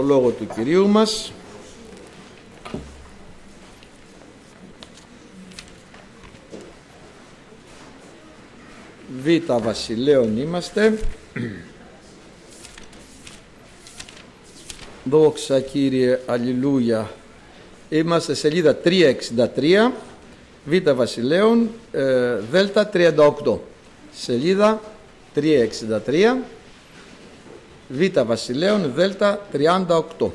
Λόγο του Κυρίου μας. Β' Βασιλέων είμαστε. Δόξα Κύριε, αλληλούια. Είμαστε σελίδα 363, Β' Βασιλέων, Δέλτα 38. Σελίδα 363, Β' Βασιλέων, Δέλτα 38.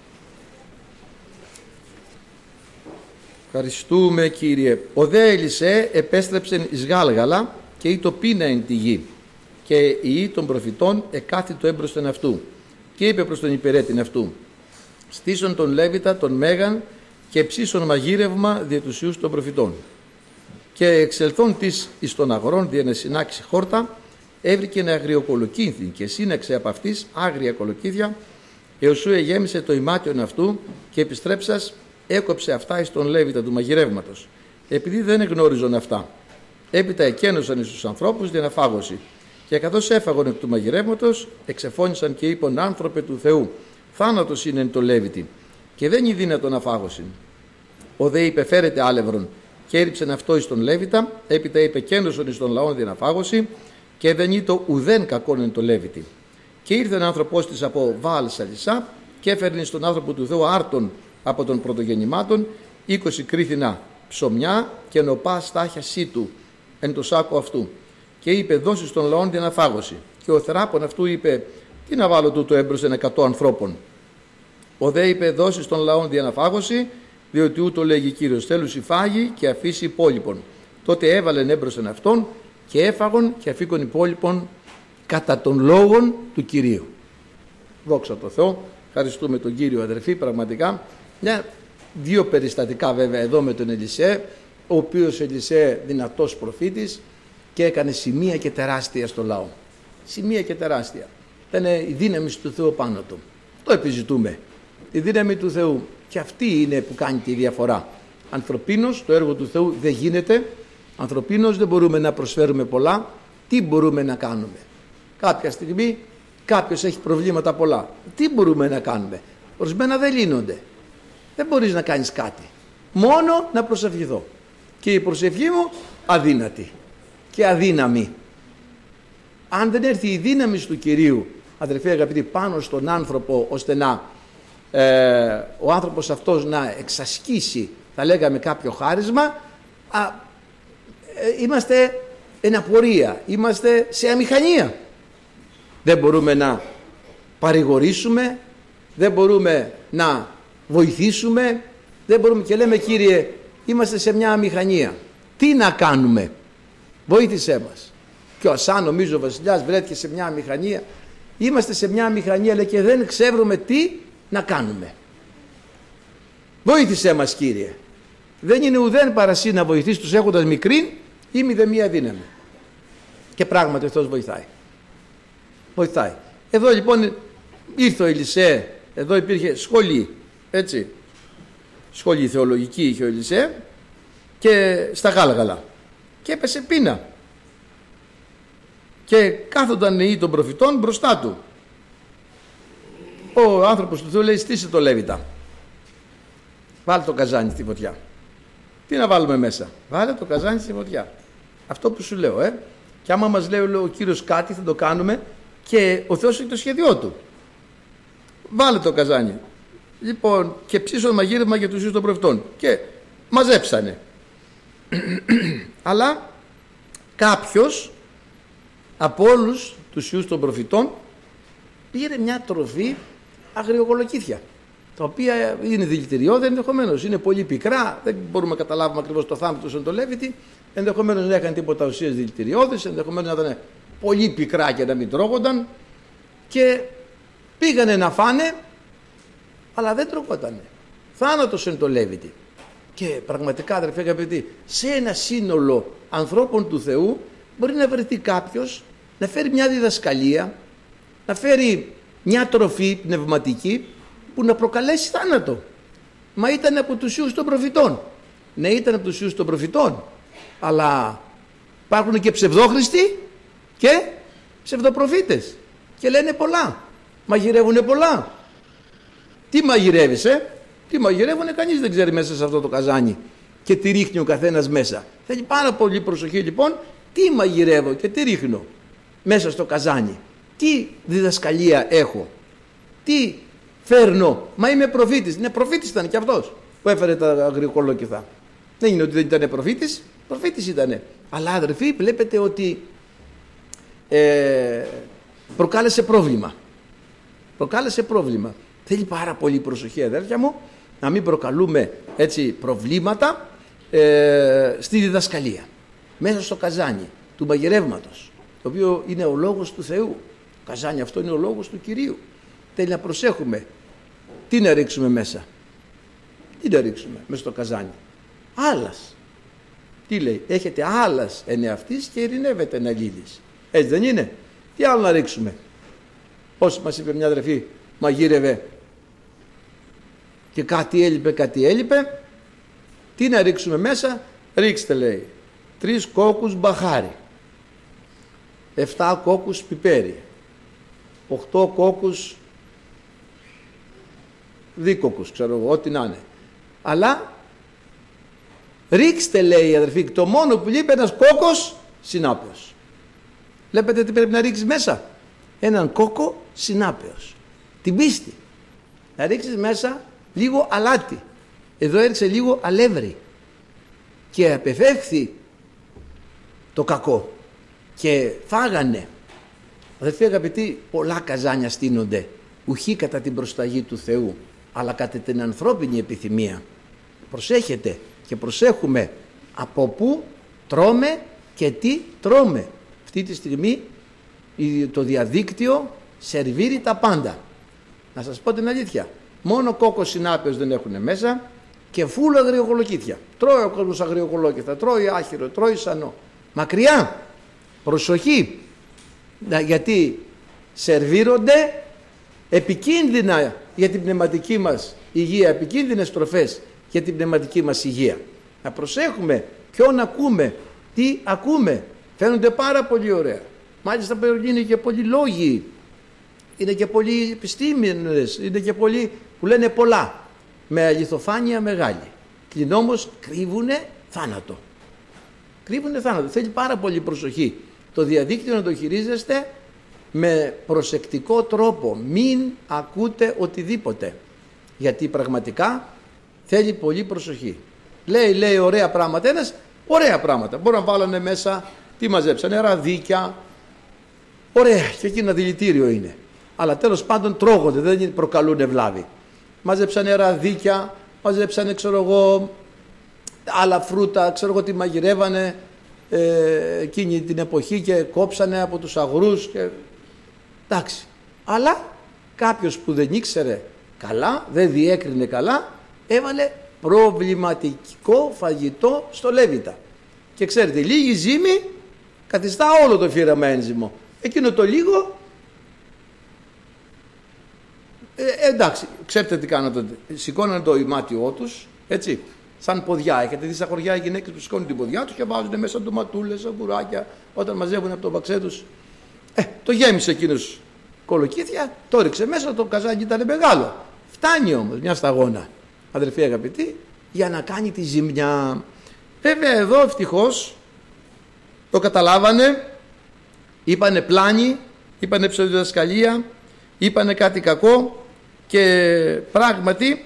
Ευχαριστούμε Κύριε. Ο δε Ελισέ επέστρεψεν εις Γάλγαλα και ή το πείνα εν τη γη, και η των προφητών εκάθητο έμπροσθεν αυτού, και είπε προς τον υπηρέτην αυτού: στήσον τον Λέβητα τον Μέγαν και ψήσον μαγείρευμα δια τους ιούς των προφητών. Και εξελθών της εις των αγρών δια να συνάξει χόρτα, έβρικε ένα αγριοκολοκύθι και σύναξε από αυτής άγρια κολοκύθια, Ιωσούα γέμισε το ημάτιον αυτού και επιστρέψας έκοψε αυτά εις τον Λέβητα του μαγειρεύματος, επειδή δεν εγνώριζον αυτά. Έπειτα εκένωσαν εις τους ανθρώπους για να φάγωση, και καθώς έφαγον εκ του μαγειρεύματος, εξεφώνησαν και είπαν: άνθρωπε του Θεού, θάνατος είναι εν το Λέβητη, και δεν είναι δύνατο να φάγωσιν. Ο δε είπε: φέρετε άλευρον, και έριψεν αυτό εις τον Λέβητα. Έπειτα είπε: κένωσον εις τον λαόν για να φάγωση, και δεν ήτο ουδέν κακόν εν το Λέβητη. Και ήρθε ένα άνθρωπος της από Βαάλ Σαλισσά, και έφερνε στον άνθρωπο του Θεού άρτον από των πρωτογεννημάτων 20 κρίθινα ψωμιά και νοπά στάχια σίτου εν το σάκο αυτού. Και είπε: δώσει στον λαόν για να φάγωση. Και ο θεράπων αυτού είπε: τι να βάλω τούτο έμπροσθεν 100 ανθρώπων. Ο δε είπε: δώσει στον λαόν για να φάγωση, διότι ούτω λέγει Κύριος, θέλουσι φάγει και αφήσει υπόλοιπον. Τότε έβαλεν έμπροσθεν αυτόν και έφαγον και αφήκον υπόλοιπον κατά των λόγων του Κυρίου. Δόξα τω Θεώ. Ευχαριστούμε τον Κύριο, αδερφοί, πραγματικά. Δύο περιστατικά βέβαια εδώ με τον Ελισέ, ο οποίος Ελισέ δυνατός προφήτης και έκανε σημεία και τεράστια στο λαό. Σημεία και τεράστια. Ήταν η δύναμη του Θεού πάνω του. Το επιζητούμε. Η δύναμη του Θεού, και αυτή είναι που κάνει τη διαφορά. Ανθρωπίνως το έργο του Θεού δεν γίνεται. Ανθρωπίνως δεν μπορούμε να προσφέρουμε πολλά. Τι μπορούμε να κάνουμε? Κάποια στιγμή κάποιος έχει προβλήματα πολλά. Τι μπορούμε να κάνουμε? Ορισμένα δεν λύνονται. Δεν μπορείς να κάνεις κάτι. Μόνο να προσευχηθώ. Και η προσευχή μου αδύνατη και αδύναμη. Αν δεν έρθει η δύναμη του Κυρίου, αδερφοί αγαπητοί, πάνω στον άνθρωπο, ώστε να ο άνθρωπος αυτός να εξασκήσει, θα λέγαμε, κάποιο χάρισμα, είμαστε εν απορία, είμαστε σε αμηχανία. Δεν μπορούμε να παρηγορήσουμε, δεν μπορούμε να βοηθήσουμε, δεν μπορούμε, και λέμε: Κύριε, είμαστε σε μια αμηχανία, τι να κάνουμε, βοήθησέ μας. Και ο Ασά, νομίζω ο βασιλιάς, βρέθηκε σε μια αμηχανία. Είμαστε σε μια αμηχανία, λέει, και δεν ξέρουμε τι να κάνουμε. Βοήθησέ μας, Κύριε. Δεν είναι ουδέν παρασύ να βοηθήσει τους έχοντας μικρή ή μηδεμία δύναμη. Και πράγματι αυτός βοηθάει. Βοηθάει. Εδώ λοιπόν ήρθε ο Ελισέ, εδώ υπήρχε σχολή, έτσι, σχολή θεολογική είχε ο Ελισέ, και στα Γάλγαλα, και έπεσε πείνα, και κάθονταν οι των προφητών μπροστά του. Ο άνθρωπος του Θεού λέει: στήσε το Λέβητα, βάλε το καζάνι στη φωτιά. Τι να βάλουμε μέσα? Βάλε το καζάνι στη φωτιά. Αυτό που σου λέω, και άμα μας λέει ο Κύριος κάτι, θα το κάνουμε, και ο Θεός έχει το σχέδιό του. Βάλε το καζάνι. Λοιπόν, και ψήσον μαγείρευμα για τους ιούς των προφητών. Και μαζέψανε. Αλλά κάποιος από όλους τους ιούς των προφητών πήρε μια τροφή αγριοκολοκύθια, τα οποία είναι δηλητηριώδη ενδεχομένως, είναι πολύ πικρά, δεν μπορούμε να καταλάβουμε ακριβώς το θάνατο στον το Λέβητη, ενδεχομένως δεν έκανε τίποτα ουσίες δηλητηριώδεις, ενδεχομένως να ήταν πολύ πικρά και να μην τρώγονταν, και πήγανε να φάνε, αλλά δεν τρώγοντανε. Θάνατος εν το Λέβητη. Και πραγματικά, αδερφοί αγαπητοί, σε ένα σύνολο ανθρώπων του Θεού μπορεί να βρεθεί κάποιος να φέρει μια διδασκαλία, να φέρει μια τροφή πνευματική που να προκαλέσει θάνατο. Μα ήταν από τους ιούς των προφητών. Ναι, ήταν από τους ιούς των προφητών, αλλά υπάρχουν και ψευδόχριστοι και ψευδοπροφήτες, και λένε πολλά, μαγειρεύουν πολλά. Τι μαγειρεύεις, Τι μαγειρεύουνε, κανείς δεν ξέρει μέσα σε αυτό το καζάνι. Και τι ρίχνει ο καθένας μέσα. Θέλει πάρα πολύ προσοχή λοιπόν. Τι μαγειρεύω και τι ρίχνω μέσα στο καζάνι. Τι διδασκαλία έχω. Τι φέρνω. Μα είμαι προφήτης. Ναι, προφήτης ήταν και αυτός που έφερε τα αγριοκολόκυθα. Δεν είναι ότι δεν ήταν προφήτης. Προφήτης ήτανε. Αλλά αδερφοί, βλέπετε ότι προκάλεσε πρόβλημα. Προκάλεσε πρόβλημα. Θέλει πάρα πολύ προσοχή, αδέρφια μου, να μην προκαλούμε έτσι προβλήματα στη διδασκαλία. Μέσα στο καζάνι του μαγειρεύματος, το οποίο είναι ο λόγος του Θεού. Το καζάνι αυτό είναι ο λόγος του Κυρίου. Θέλει να προσέχουμε. Τι να ρίξουμε μέσα. Τι να ρίξουμε μέσα στο καζάνι. Άλλας. Τι λέει. Έχετε άλλας εν εαυτής και ειρηνεύεται εν αλλήλης. Έτσι δεν είναι. Τι άλλο να ρίξουμε. Όσο μας είπε μια αδερφή, μαγείρευε και κάτι έλειπε. Τι να ρίξουμε μέσα. Ρίξτε, λέει, 3 κόκκους μπαχάρι, 7 κόκκους πιπέρι, 8 κόκκους δίκοκους, ξέρω εγώ, ό,τι να είναι. Αλλά ρίξτε, λέει η αδερφή, το μόνο που λείπει ένας κόκκος συνάπεος. Βλέπετε τι πρέπει να ρίξεις μέσα. Έναν κόκκο συνάπεος. Την πίστη. Να ρίξεις μέσα λίγο αλάτι. Εδώ έριξε λίγο αλεύρι. Και απεφεύχθη το κακό. Και φάγανε. Αδερφοί αγαπητοί, πολλά καζάνια στείνονται. Ουχή κατά την προσταγή του Θεού, αλλά κατά την ανθρώπινη επιθυμία. Προσέχετε και προσέχουμε από πού τρώμε και τι τρώμε. Αυτή τη στιγμή το διαδίκτυο σερβίρει τα πάντα. Να σας πω την αλήθεια. Μόνο κόκκο συνάπεως δεν έχουν μέσα και φούλο αγριοκολοκύθια. Τρώει ο κόσμος αγριοκολόκυθα, τρώει άχυρο, τρώει σανό. Μακριά. Προσοχή. Γιατί σερβίρονται επικίνδυνα για την πνευματική μας υγεία, επικίνδυνες τροφές για την πνευματική μας υγεία. Να προσέχουμε ποιον ακούμε, τι ακούμε. Φαίνονται πάρα πολύ ωραία. Μάλιστα είναι και πολλοί λόγοι, είναι και πολλοί επιστήμονες, είναι και πολλοί που λένε πολλά, με αληθοφάνεια μεγάλη. Κλην όμως κρύβουνε θάνατο. Κρύβουνε θάνατο. Θέλει πάρα πολύ προσοχή. Το διαδίκτυο να το χειρίζεστε με προσεκτικό τρόπο. Μην ακούτε οτιδήποτε. Γιατί πραγματικά θέλει πολύ προσοχή. Λέει ωραία πράγματα. Ένας ωραία πράγματα. Μπορεί να βάλανε μέσα, τι μαζέψανε, ραδίκια. Ωραία, και εκεί ένα δηλητήριο είναι. Αλλά τέλος πάντων τρώγονται, δεν προκαλούν βλάβη. Μαζέψανε ραδίκια, μαζέψανε ξέρω εγώ άλλα φρούτα, ξέρω εγώ τι μαγειρεύανε εκείνη την εποχή και κόψανε από τους αγρούς και... εντάξει. Αλλά κάποιος που δεν ήξερε καλά, δεν διέκρινε καλά, έβαλε προβληματικό φαγητό στο Λέβητα. Και ξέρετε, λίγη ζύμη καθιστά όλο το φύραμα ένζυμο. Εκείνο το λίγο, εντάξει, ξέρετε τι κάνανε τότε. Σηκώνανε το ημάτιό τους, έτσι, σαν ποδιά. Έχετε δει στα χωριά οι γυναίκες που σηκώνουν την ποδιά τους και βάζουν μέσα ντοματούλες, αγκουράκια, όταν μαζεύουν από το μπαξέ τους. Το γέμισε εκείνος κολοκύθια, το ρίξε μέσα, το καζάκι ήταν μεγάλο. Φτάνει όμως μια σταγόνα, αδερφοί αγαπητοί, για να κάνει τη ζημιά. Βέβαια εδώ ευτυχώς το καταλάβανε, είπανε πλάνη, είπανε ψευδοδιδασκαλία, είπανε κάτι κακό και πράγματι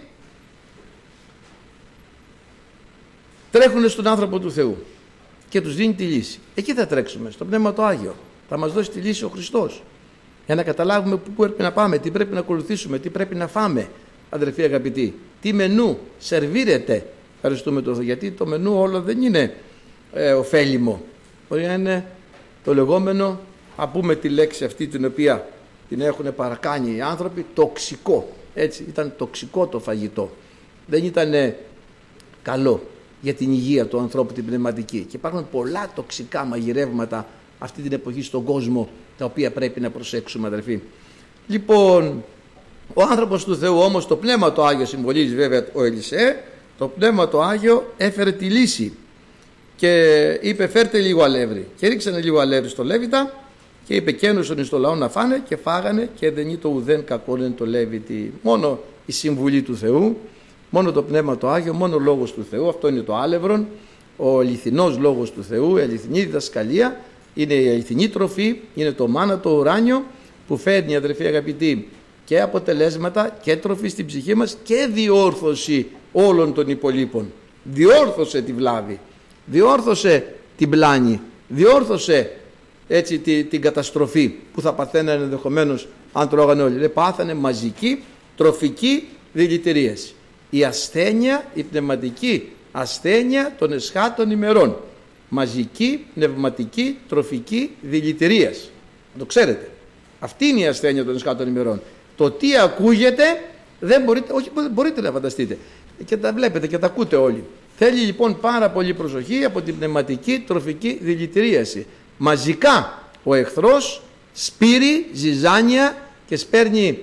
τρέχουν στον άνθρωπο του Θεού και τους δίνει τη λύση. Εκεί θα τρέξουμε, στο Πνεύμα το Άγιο. Θα μας δώσει τη λύση ο Χριστός για να καταλάβουμε πού πρέπει να πάμε, τι πρέπει να ακολουθήσουμε, τι πρέπει να φάμε, αδερφοί αγαπητοί. Τι μενού σερβίρεται. Ευχαριστούμε τον Θεό, γιατί το μενού όλο δεν είναι ωφέλιμο. Μπορεί να είναι το λεγόμενο, α πούμε τη λέξη αυτή την οποία την έχουν παρακάνει οι άνθρωποι, τοξικό. Έτσι, ήταν τοξικό το φαγητό. Δεν ήταν καλό για την υγεία του ανθρώπου την πνευματική. Και υπάρχουν πολλά τοξικά μαγειρεύματα αυτή την εποχή στον κόσμο, τα οποία πρέπει να προσέξουμε, αδερφοί. Λοιπόν, ο άνθρωπος του Θεού όμως, το Πνεύμα το Άγιο συμβολίζει βέβαια ο Ελισέ, το Πνεύμα το Άγιο έφερε τη λύση και είπε φέρτε λίγο αλεύρι και ρίξανε λίγο αλεύρι στο Λέβητα Και είπε καίνουσον εις το λαό να φάνε και φάγανε και δεν ήταν ουδέν κακόν εν το Λέβητη. Μόνο η συμβουλή του Θεού, μόνο το Πνεύμα το Άγιο, μόνο ο Λόγος του Θεού, αυτό είναι το άλευρον, ο αληθινός Λόγος του Θεού, η αληθινή διδασκαλία, είναι η αληθινή τροφή, είναι το μάνα το ουράνιο που φέρνει, αδερφοί αγαπητοί, και αποτελέσματα και τροφή στην ψυχή μας και διόρθωση όλων των υπολείπων. Διόρθωσε τη βλάβη, διόρθωσε την πλάνη, διόρθωσε έτσι την καταστροφή που θα παθαίνανε ενδεχομένως αν τρώγανε όλοι. Πάθανε μαζική τροφική δηλητηρίαση. Η ασθένεια, η πνευματική ασθένεια των εσχάτων ημερών. Μαζική πνευματική τροφική δηλητηρίαση. Το ξέρετε. Αυτή είναι η ασθένεια των εσχάτων ημερών. Το τι ακούγεται δεν μπορείτε, όχι μπορείτε να φανταστείτε. Και τα βλέπετε και τα ακούτε όλοι. Θέλει λοιπόν πάρα πολύ προσοχή από την πνευματική τροφική δηλητηρίαση. Μαζικά ο εχθρός σπείρει ζυζάνια και σπέρνει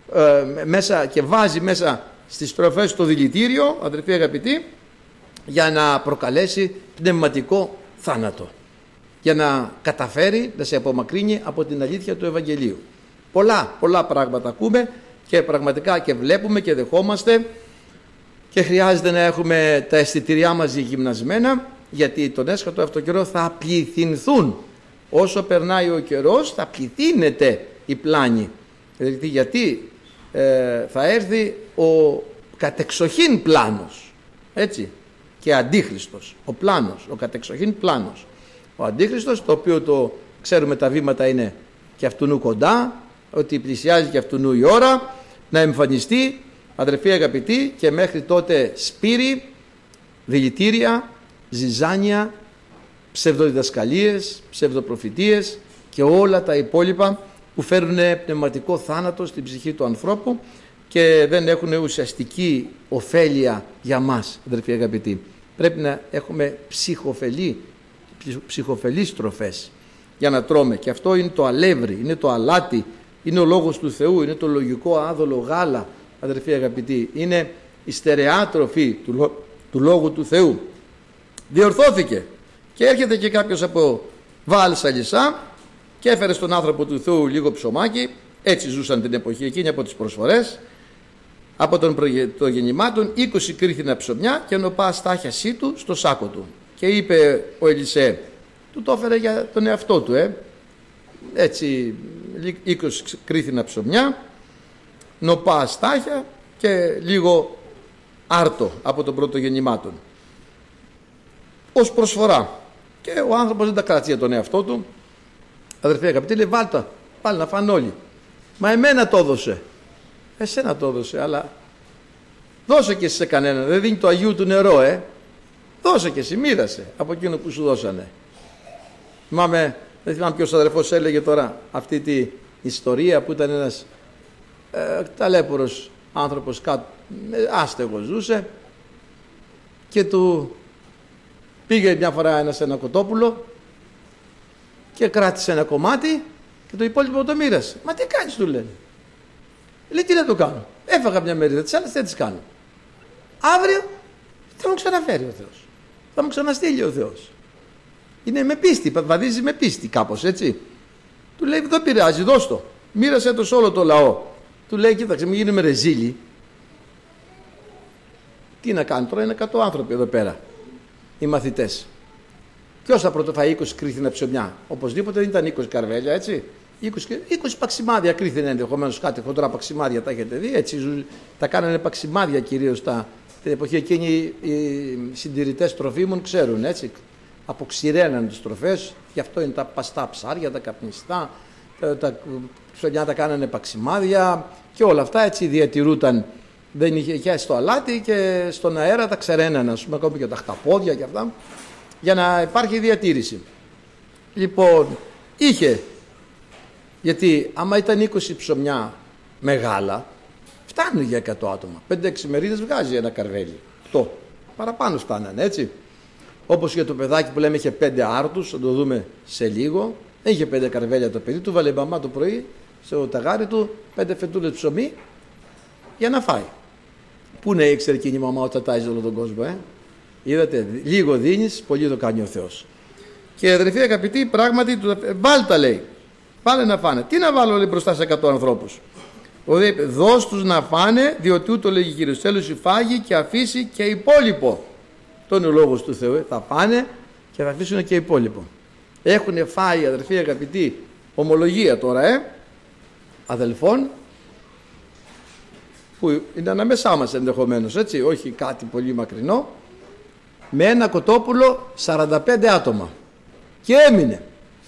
μέσα και βάζει μέσα στις τροφές το δηλητήριο, αδερφοί αγαπητοί, για να προκαλέσει πνευματικό θάνατο, για να καταφέρει να σε απομακρύνει από την αλήθεια του Ευαγγελίου. Πολλά πράγματα ακούμε και πραγματικά και βλέπουμε και δεχόμαστε και χρειάζεται να έχουμε τα αισθητήριά μας γυμνασμένα, γιατί τον έσχατο αυτό καιρό θα πληθυνθούν. Όσο περνάει ο καιρός θα πληθύνεται η πλάνη, γιατί θα έρθει ο κατεξοχήν πλάνος, έτσι, και αντίχριστος, ο πλάνος, ο κατεξοχήν πλάνος. Ο αντίχριστος, το οποίο το ξέρουμε τα βήματα είναι και αυτουνού κοντά, ότι πλησιάζει και αυτουνού η ώρα να εμφανιστεί, αδερφοί αγαπητοί, και μέχρι τότε σπείρει δηλητήρια, ζυζάνια, ψευδοδιδασκαλίες, ψευδοπροφητείες και όλα τα υπόλοιπα που φέρουν πνευματικό θάνατο στην ψυχή του ανθρώπου και δεν έχουν ουσιαστική ωφέλεια για μας, αδερφοί αγαπητοί. Πρέπει να έχουμε ψυχοφελείς τροφές για να τρώμε, και αυτό είναι το αλεύρι, είναι το αλάτι, είναι ο Λόγος του Θεού, είναι το λογικό άδολο γάλα, αδερφοί αγαπητοί, είναι η στερεά τροφή του Λόγου του Θεού. Διορθώθηκε και έρχεται και κάποιος από Βάλ Σαλισσά και έφερε στον άνθρωπο του Θεού λίγο ψωμάκι. Έτσι ζούσαν την εποχή εκείνη από τις προσφορές. Από των προγεννημάτων 20 κρίθινα ψωμιά και νοπά στάχιασή του στο σάκο του. Και είπε ο Ελισέ, του το έφερε για τον εαυτό του, έτσι 20 κρίθινα ψωμιά, νοπά στάχια και λίγο άρτο από των πρωτογεννημάτων ως προσφορά. Και ο άνθρωπος δεν τα κράτησε για τον εαυτό του. Αδερφοί αγαπητοί, λέει βάλτα, πάλι να φάνε όλοι. Μα εμένα το έδωσε. Εσένα το έδωσε, αλλά δώσε και εσύ σε κανέναν. Δεν δίνει το Αγίου του νερό, Δώσε και εσύ, μοίρασε από εκείνο που σου δώσανε. Δεν θυμάμαι ποιος αδερφός έλεγε τώρα αυτή τη ιστορία που ήταν ένας ταλέπορος άνθρωπος, άστεγος ζούσε και του πήγε μια φορά ένα κοτόπουλο και κράτησε ένα κομμάτι και το υπόλοιπο το μοίρασε. Μα τι κάνεις, του λένε. Λέει, τι να το κάνω. Έφαγα μια μερίδα της άλλας, δεν τις κάνω. Αύριο θα μου ξαναφέρει ο Θεός. Θα μου ξαναστείλει ο Θεός. Είναι με πίστη, βαδίζει με πίστη κάπως, έτσι. Του λέει, δεν πειράζει, δώσ' το. Μοίρασε το σε όλο το λαό. Του λέει, κοίταξε, μην γίνουμε ρεζίλοι. Τι να κάνει τώρα, είναι 100 άνθρωποι εδώ πέρα, οι μαθητές. Ποιος θα πρωτοφάει 20 κρίθινα ψωμιά? Οπωσδήποτε δεν ήταν 20 καρβέλια, έτσι. 20 παξιμάδια κρίθινα ενδεχομένως, κάτι χοντρά παξιμάδια, τα έχετε δει, έτσι. Τα κάνανε παξιμάδια κυρίως την εποχή εκείνη. Οι συντηρητές τροφίμων ξέρουν, έτσι. Αποξηραίναν τις τροφές, γι' αυτό είναι τα παστά ψάρια, τα καπνιστά, τα ψωμιά τα κάνανε παξιμάδια και όλα αυτά, έτσι διατηρούταν. Δεν είχε στο αλάτι και στον αέρα τα ξεραίνανε, ας πούμε, ακόμη και τα χταπόδια και αυτά, για να υπάρχει διατήρηση. Λοιπόν, είχε, γιατί άμα ήταν 20 ψωμιά μεγάλα, φτάνουν για 100 άτομα. 5-6 μερίδες βγάζει ένα καρβέλι. 8. Παραπάνω φτάνανε, έτσι. Όπως και το παιδάκι που λέμε είχε 5 άρτους, θα το δούμε σε λίγο. Δεν είχε 5 καρβέλια το παιδί, του βάλε μπαμά το πρωί στο ταγάρι του 5 φετούλες ψωμί για να φάει. Πού να ήξερε εκείνη η μαμά ότι θα τάιζε όλο τον κόσμο, Είδατε, λίγο δίνεις, πολύ το κάνει ο Θεός. Και αδερφοί αγαπητοί, πράγματι, βάλτα λέει. Πάνε να φάνε. Τι να βάλω, λέει, μπροστά σε 100 ανθρώπους? Δώσ' τους να φάνε, διότι ούτω λέγει Κύριος, τέλος φάγει και αφήσει και υπόλοιπο. Αυτό είναι ο λόγος του Θεού. Θα πάνε και θα αφήσουν και υπόλοιπο. Έχουν φάει, αδερφοί αγαπητοί, ομολογία τώρα, αδελφών, που είναι ανάμεσά μας ενδεχομένως, έτσι, όχι κάτι πολύ μακρινό, με ένα κοτόπουλο 45 άτομα. Και έμεινε.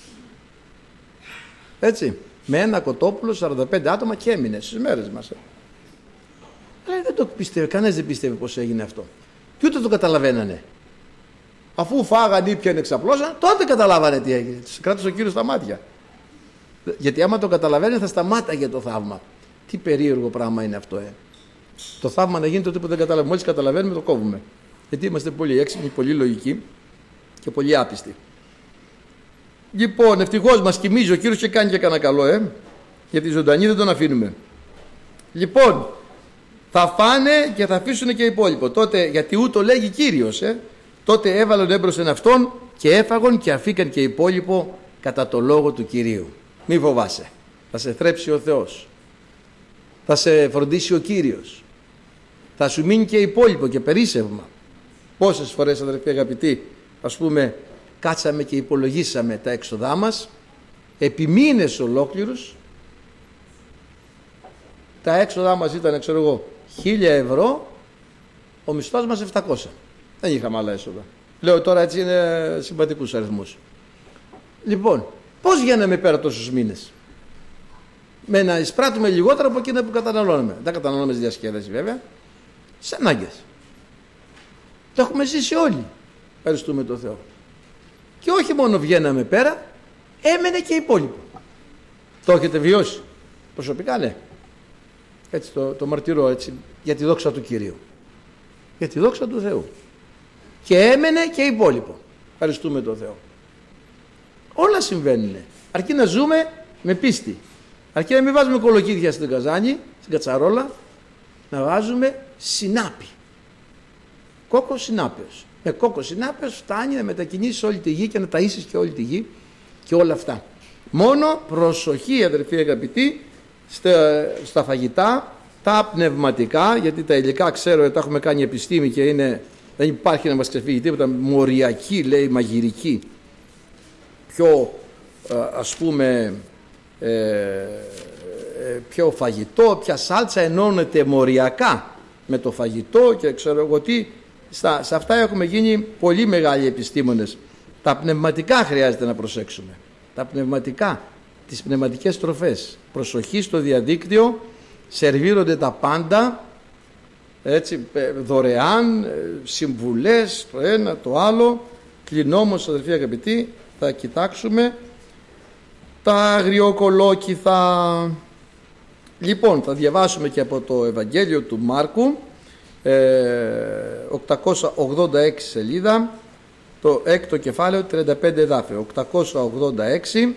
Έτσι, με ένα κοτόπουλο 45 άτομα και έμεινε στις μέρες μας. Αλλά δεν το πιστεύει, κανένας δεν πιστεύει πως έγινε αυτό. Και ούτε το καταλαβαίνανε. Αφού φάγανε, ήπιανε, εξαπλώσαν, τότε καταλάβανε τι έγινε. Τους κράτησε ο Κύριος στα μάτια. Γιατί άμα το καταλαβαίνει θα σταμάταγε το θαύμα. Τι περίεργο πράγμα είναι αυτό, Το θαύμα να γίνει τότε που δεν καταλαβαίνουμε. Μόλις καταλαβαίνουμε το κόβουμε. Γιατί είμαστε πολύ έξυπνοι, πολύ λογικοί και πολύ άπιστοι. Λοιπόν, ευτυχώς μας κοιμίζει ο Κύριος και κάνει και κανένα καλό, γιατί ζωντανή δεν τον αφήνουμε. Λοιπόν, θα φάνε και θα αφήσουν και υπόλοιπο. Τότε, γιατί ούτω λέγει Κύριος, τότε έβαλαν έμπροσθεν αυτόν και έφαγον και αφήκαν και υπόλοιπο κατά το λόγο του Κυρίου. Μη φοβάσαι. Θα σε θρέψει ο Θεός. Θα σε φροντίσει ο Κύριος. Θα σου μείνει και υπόλοιπο και περίσσευμα. Πόσες φορές, αδερφοί αγαπητοί, ας πούμε, κάτσαμε και υπολογίσαμε τα έξοδά μας επί μήνες ολόκληρους. Τα έξοδά μας ήταν, ξέρω εγώ, 1.000 ευρώ, ο μισθός μας 700. Δεν είχαμε άλλα έσοδα. Λέω τώρα, έτσι είναι συμπατικούς αριθμούς. Λοιπόν, πώς βγαίναμε πέρα τόσους μήνες? Με να εισπράττουμε λιγότερα από εκείνα που καταναλώνουμε. Δεν καταναλώνουμε στη διασκέδαση βέβαια, σε ανάγκες. Το έχουμε ζήσει όλοι. Ευχαριστούμε τον Θεό. Και όχι μόνο βγαίναμε πέρα, έμενε και υπόλοιπο. Το έχετε βιώσει? Προσωπικά, ναι. Έτσι το μαρτυρώ, έτσι, για τη δόξα του Κυρίου. Για τη δόξα του Θεού. Και έμενε και υπόλοιπο. Ευχαριστούμε τον Θεό. Όλα συμβαίνουν. Αρκεί να ζούμε με πίστη. Αρκεί να μην βάζουμε κολοκύθια στην καζάνη, στην κατσαρόλα, να βάζουμε συνάπη. Κόκο συνάπεως. Με κόκο συνάπεως φτάνει να μετακινήσεις όλη τη γη και να ταΐσεις και όλη τη γη και όλα αυτά. Μόνο προσοχή, αδερφοί αγαπητοί, στα φαγητά, τα πνευματικά, γιατί τα υλικά ξέρω ότι τα έχουμε κάνει επιστήμη και δεν υπάρχει να μας ξεφύγει τίποτα, μοριακή, λέει, μαγειρική, πιο ας πούμε πιο φαγητό, ποια σάλτσα ενώνεται μοριακά με το φαγητό και ξέρω εγώ τι. Σε αυτά έχουμε γίνει πολύ μεγάλοι επιστήμονες. Τα πνευματικά χρειάζεται να προσέξουμε. Τα πνευματικά, τις πνευματικές τροφές. Προσοχή στο διαδίκτυο, σερβίρονται τα πάντα, έτσι, δωρεάν, συμβουλές, το ένα, το άλλο. Κλεινό όμως, αδελφοί αγαπητοί, θα κοιτάξουμε τα αγριοκολόκυθα. Λοιπόν, θα διαβάσουμε και από το Ευαγγέλιο του Μάρκου, 886 σελίδα, το 6ο κεφάλαιο, 35 εδάφιο, 886,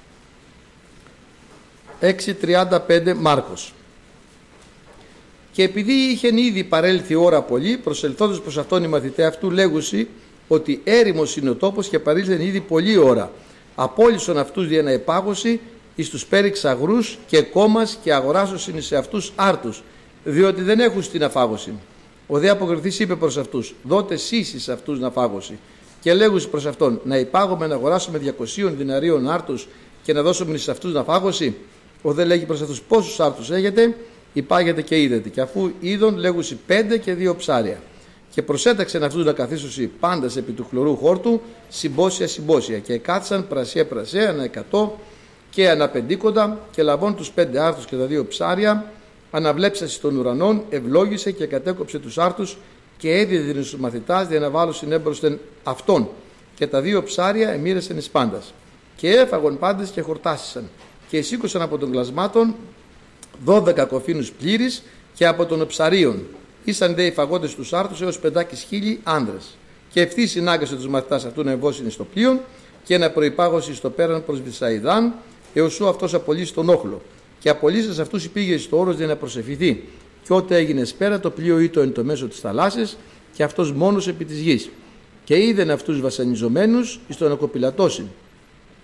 6:35 Μάρκος. Και επειδή είχεν ήδη παρέλθει ώρα πολύ, προσελθόντως προς αυτόν οι μαθητές αυτού λέγουσι ότι έρημος είναι ο τόπος και παρήλθεν ήδη πολλή ώρα. Απόλυσον αυτούς δια να επάγωση εις τους πέριξ αγρούς και κόμμας και αγοράσωσιν σε αυτούς άρτους, διότι δεν έχουν στην αφάγωση. Ο δε αποκριθής είπε προς αυτούς, δότε σύσεις αυτούς να φάγωση. Και λέγουσι προς αυτόν, να υπάγουμε να αγοράσουμε 200 διναρίων άρτους και να δώσουμε σε αυτούς να φάγωση. Ο δε λέγει προς αυτούς, πόσους άρτους έχετε? Υπάγετε και είδετε. Και αφού είδον, λέγουσι 5 και 2 ψάρια. Και προσέταξεν αυτούς να καθίσουσι πάντας επί του χλωρού χόρτου, συμπόσια. Και κάθισαν πρασία, ανά 100 και ανά 50, και λαβών τους 5 άρτους και τα 2 ψάρια, αναβλέψασε των ουρανών, ευλόγησε και κατέκοψε τους άρτους και έδιδε στους μαθητάς για να βάλουν συνέμπροσθεν αυτόν. Και τα 2 ψάρια εμοίρεσαν εις πάντας. Και έφαγον πάντες και χορτάσισαν. Και σήκωσαν από των κλασμάτων 12 κοφίνους πλήρης και από των ψαρίων. Ήσαν δε οι φαγόντες τους άρτους έως 5.000 άνδρες. Και ευθύς συνάγκασε τους μαθητάς αυτού να εμβόσουν στο πλοίο και να προϋπάγωση στο πέραν προς Βυσσαϊδάν, έως ού αυτός απολύσει τον όχλο. Και απολύσας αυτούς υπήγε στο όρος για να προσευχηθεί. Και ότε έγινε σπέρα, το πλοίο ήτο εν το μέσο της θαλάσσης, και αυτός μόνος επί της γης. Και είδεν αυτούς βασανιζομένους εις τον ακοπηλατώσιν.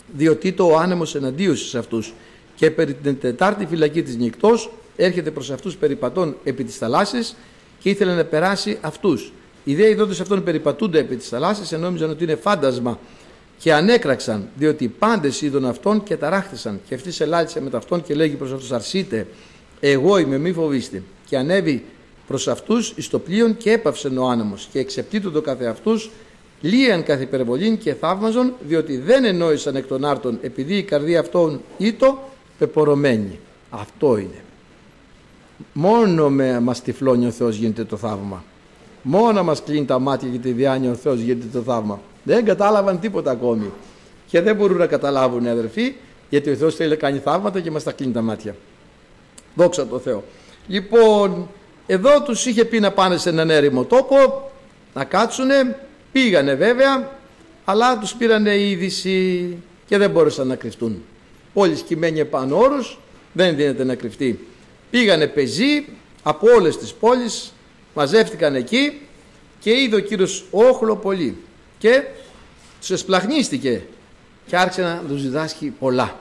διότι το ο άνεμος εναντίωσε σε αυτούς, και περί την τετάρτη φυλακή της νυκτός έρχεται προς αυτούς περιπατών επί της θαλάσσης και ήθελε να περάσει αυτούς. Οι δε ειδώντες αυτών περιπατούνται επί της θαλάσσης ενόμιζαν ότι είναι φάντασμα και ανέκραξαν, διότι οι πάντες είδων αυτών και ταράχθησαν. Και αυτής ελάλησε με ταυτόν και λέγει προς αυτούς: αρσείτε, εγώ είμαι, μη φοβήστε. Και ανέβη προς αυτούς εις το πλοίον και έπαυσεν ο άνεμος και εξεπτήτω καθε αυτούς λύαν καθ' υπερβολήν και θαύμαζον, διότι δεν ενόησαν εκ των άρτων, επειδή η καρδία αυτών ήτο πεπορωμένη. Αυτό είναι. Μόνο με μας τυφλώνει ο Θεός γίνεται το θαύμα. Μόνο μας κλείνει τα μάτια για τη διάνοια ο Θεός γίνεται το θαύμα. Δεν κατάλαβαν τίποτα ακόμη. Και δεν μπορούν να καταλάβουν, αδερφοί, γιατί ο Θεός θέλει να κάνει θαύματα και μας τα κλείνει τα μάτια. Δόξα τω Θεώ. Λοιπόν, εδώ τους είχε πει να πάνε σε έναν έρημο τόπο, να κάτσουνε. Πήγανε βέβαια, αλλά τους πήρανε είδηση και δεν μπόρεσαν να κρυφτούν. Όλοι σκυμμένοι επάνω όρους, δεν δίνεται να κρυφτεί. Πήγανε πεζοί από όλες τις πόλεις, μαζεύτηκαν εκεί και είδε ο Κύριος όχλο πολύ και τους εσπλαχνίστηκε και άρχισε να τους διδάσκει πολλά.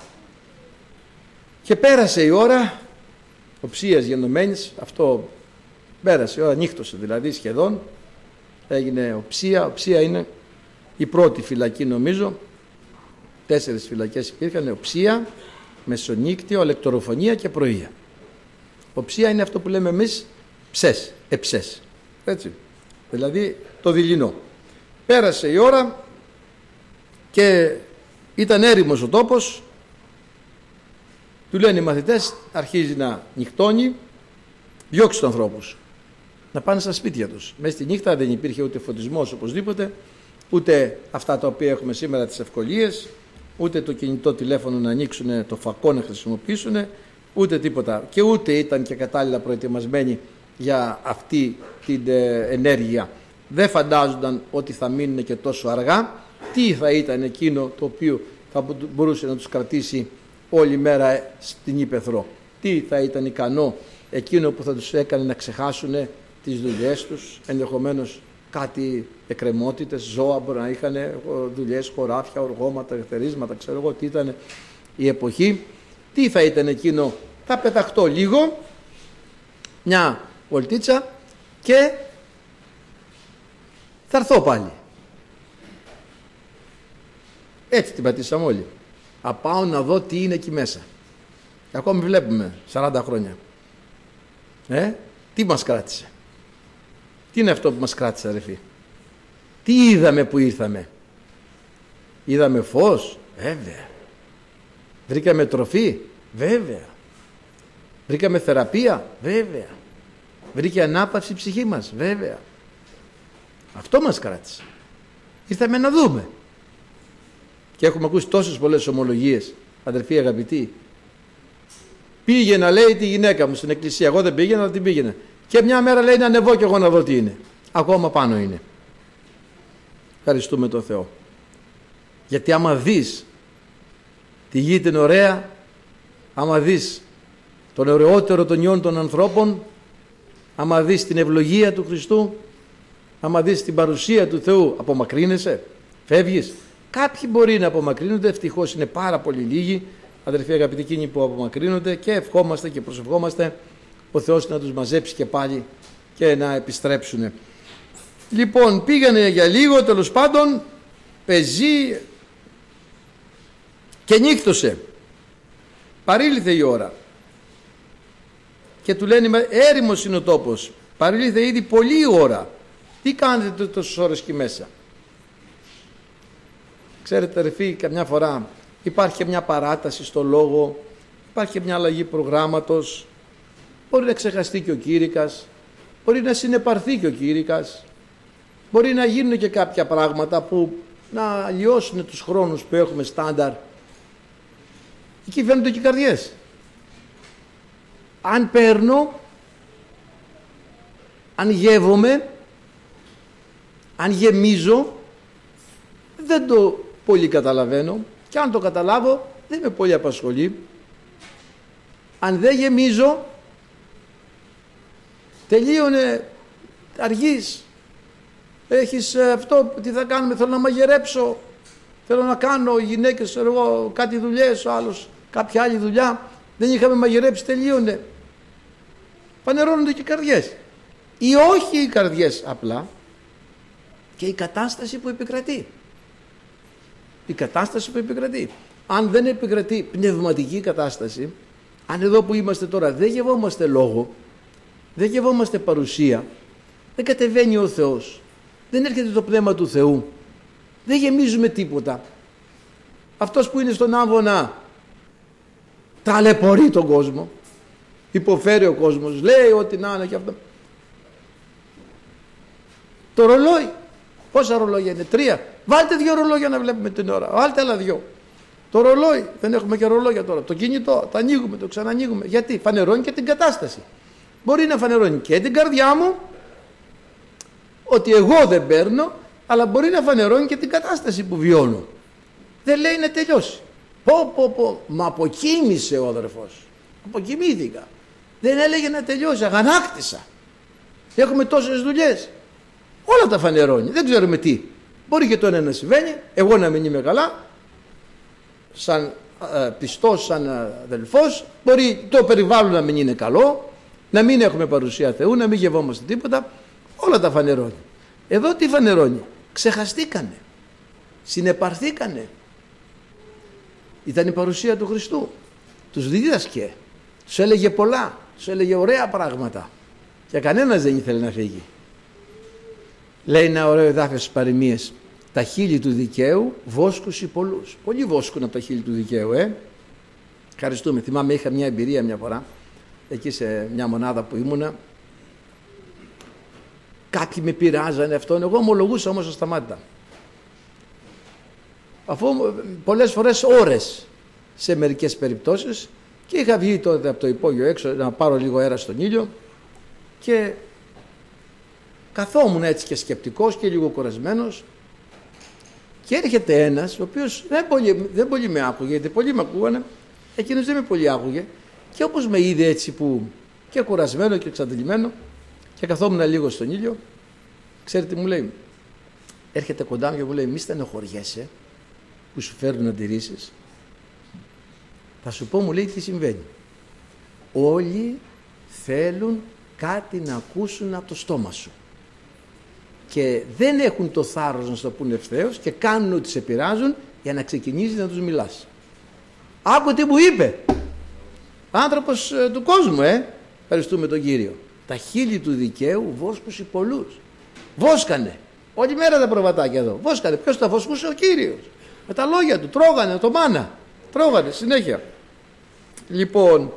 Και πέρασε η ώρα οψίας γενομένης, αυτό πέρασε η ώρα, νύχτωσε δηλαδή σχεδόν, έγινε οψία. Οψία είναι η πρώτη φυλακή νομίζω, 4 φυλακές υπήρχαν: οψία, μεσονύκτιο, αλεκτοροφωνία και πρωία. Οψία είναι αυτό που λέμε εμείς ψες, εψές, έτσι, δηλαδή το δειλινό. Πέρασε η ώρα και ήταν έρημος ο τόπος. Του λένε οι μαθητές, αρχίζει να νυχτώνει, διώξει τους ανθρώπους να πάνε στα σπίτια τους. Μέσα στη νύχτα δεν υπήρχε ούτε φωτισμός οπωσδήποτε, ούτε αυτά τα οποία έχουμε σήμερα τις ευκολίες, ούτε το κινητό τηλέφωνο να ανοίξουν, το φακό να χρησιμοποιήσουν, ούτε τίποτα. Και ούτε ήταν και κατάλληλα προετοιμασμένοι για αυτή την ενέργεια. Δεν φαντάζονταν ότι θα μείνουν και τόσο αργά. Τι θα ήταν εκείνο το οποίο θα μπορούσε να τους κρατήσει όλη μέρα στην ύπαιθρο? Τι θα ήταν ικανό εκείνο που θα τους έκανε να ξεχάσουν τις δουλειές τους? Ενδεχομένως κάτι εκκρεμότητες, ζώα μπορεί να είχαν δουλειές, χωράφια, οργώματα, θερίσματα, ξέρω εγώ τι ήταν η εποχή. Τι θα ήταν εκείνο? Θα πεταχτώ λίγο, μια βολτίτσα και θα έρθω πάλι. Έτσι την πατήσαμε όλοι. Θα πάω να δω τι είναι εκεί μέσα. Ακόμη βλέπουμε 40 χρόνια. Τι μας κράτησε? Τι είναι αυτό που μας κράτησε, αδερφοί? Τι είδαμε που ήρθαμε? Είδαμε φως? Βέβαια. Βρήκαμε τροφή? Βέβαια. Βρήκαμε θεραπεία? Βέβαια. Βρήκε ανάπαυση η ψυχή μας? Βέβαια. Αυτό μας κράτησε. Ήρθαμε να δούμε. Και έχουμε ακούσει τόσες πολλές ομολογίες, αδερφοί αγαπητοί. Πήγαινα, λέει, τη γυναίκα μου στην εκκλησία. Εγώ δεν πήγαινα, αλλά την πήγαινα. Και μια μέρα λέει να ανεβώ και εγώ να δω τι είναι. Ακόμα πάνω είναι. Ευχαριστούμε τον Θεό. Γιατί άμα δεις τη γη την ωραία, άμα δεις τον ωραιότερο των ιών των ανθρώπων, άμα δεις την ευλογία του Χριστού, άμα δεις την παρουσία του Θεού, απομακρύνεσαι, φεύγεις? Κάποιοι μπορεί να απομακρύνονται, ευτυχώς είναι πάρα πολύ λίγοι, αδερφοί αγαπητοί, εκείνοι που απομακρύνονται, και ευχόμαστε και προσευχόμαστε ο Θεός να τους μαζέψει και πάλι και να επιστρέψουν. Λοιπόν, πήγανε για λίγο, τέλος πάντων, πεζή και νύχτωσε. Παρήλθε η ώρα και του λένε έρημος είναι ο τόπος, παρήλθε ήδη πολλή ώρα. Τι κάνετε τόσες ώρες εκεί μέσα? Ξέρετε, αδερφοί, καμιά φορά υπάρχει και μια παράταση στο λόγο, υπάρχει και μια αλλαγή προγράμματος, μπορεί να ξεχαστεί και ο κήρυκας, μπορεί να συνεπαρθεί και ο κήρυκας, μπορεί να γίνουν και κάποια πράγματα που να αλλοιώσουν τους χρόνους που έχουμε στάνταρ. Εκεί φαίνονται και οι καρδιές. Αν παίρνω, αν γεύομαι, αν γεμίζω, δεν το πολύ καταλαβαίνω, και αν το καταλάβω δεν με πολύ απασχολεί. Αν δεν γεμίζω, τελείωνε, αργείς, έχεις αυτό, τι θα κάνουμε, θέλω να μαγειρέψω, Θέλω να κάνω, οι γυναίκες, εγώ, κάτι δουλειές, ο άλλος κάποια άλλη δουλειά. Δεν είχαμε μαγειρέψει, τελείωνε. Φανερώνονται και οι καρδιές. Ή όχι οι καρδιές απλά, και η κατάσταση που επικρατεί. Η κατάσταση που επικρατεί. Αν δεν επικρατεί πνευματική κατάσταση, αν εδώ που είμαστε τώρα δεν γευόμαστε λόγο, δεν γευόμαστε παρουσία, δεν κατεβαίνει ο Θεός, δεν έρχεται το Πνεύμα του Θεού, δεν γεμίζουμε τίποτα. Αυτός που είναι στον άμβονα ταλαιπωρεί τον κόσμο, υποφέρει ο κόσμος, λέει ότι να είναι και αυτό. Το ρολόι, πόσα ρολόγια είναι? 3. Βάλτε 2 ρολόγια να βλέπουμε την ώρα, βάλτε άλλα 2. Το ρολόι, δεν έχουμε και ρολόγια τώρα. Το κινητό, το ανοίγουμε, το ξανανοίγουμε. Γιατί? Φανερώνει και την κατάσταση. Μπορεί να φανερώνει και την καρδιά μου, ότι εγώ δεν παίρνω, αλλά μπορεί να φανερώνει και την κατάσταση που βιώνω. Δεν λέει να τελειώσει. Πω, μα αποκοίμησε ο αδερφός. Αποκοιμήθηκα. Δεν έλεγε να τελειώσει, αγανάκτησα. Έχουμε τόσες δουλειές. Όλα τα φανερώνει, δεν ξέρουμε τι. Μπορεί και το ένα να συμβαίνει, εγώ να μην είμαι καλά, σαν πιστός, σαν αδελφός, μπορεί το περιβάλλον να μην είναι καλό, να μην έχουμε παρουσία Θεού, να μην γευόμαστε τίποτα, όλα τα φανερώνει. Εδώ τι φανερώνει? Ξεχαστήκανε, συνεπαρθήκανε. Ήταν η παρουσία του Χριστού, τους δίδασκε, τους έλεγε πολλά, τους έλεγε ωραία πράγματα και κανένας δεν ήθελε να φύγει. Λέει ένα ωραίο εδάφιο στις παροιμίες: τα χείλη του δικαίου βόσκουσι πολλούς. Πολλοί βόσκουν από τα χείλη του δικαίου, Ευχαριστούμε. Θυμάμαι, είχα μια εμπειρία μια φορά, εκεί σε μια μονάδα που ήμουνα. Κάποιοι με πειράζανε αυτόν, εγώ ομολογούσα όμως ασταμάτητα. Αφού πολλές φορές ώρες σε μερικές περιπτώσεις, και είχα βγει τότε από το υπόγειο έξω να πάρω λίγο αέρα στον ήλιο και καθόμουν έτσι και σκεπτικός και λίγο κουρασμένος, και έρχεται ένας ο οποίος δεν πολύ με άκουγε, γιατί πολλοί με ακούγανε, εκείνος δεν με πολύ άκουγε, και όπως με είδε έτσι που και κουρασμένο και εξαντλημένο και καθόμουν λίγο στον ήλιο, ξέρετε τι μου λέει? Έρχεται κοντά μου και μου λέει: μη στενοχωριέσαι που σου φέρνουν αντιρρήσεις. Θα σου πω, μου λέει, τι συμβαίνει. Όλοι θέλουν κάτι να ακούσουν από το στόμα σου και δεν έχουν το θάρρος να σου το πούνε ευθέως και κάνουν ότι σε πειράζουν για να ξεκινήσεις να τους μιλάς. Άκου τι μου είπε. Άνθρωπος του κόσμου, Ευχαριστούμε τον Κύριο. Τα χείλη του δικαίου βόσκουσι πολλούς. Βόσκανε. Όλη μέρα τα προβατάκια εδώ. Βόσκανε. Ποιος τα βοσκούσε? Ο Κύριος. Με τα λόγια του. Τρώγανε το μάνα. Τρώγανε συνέχεια. Λοιπόν,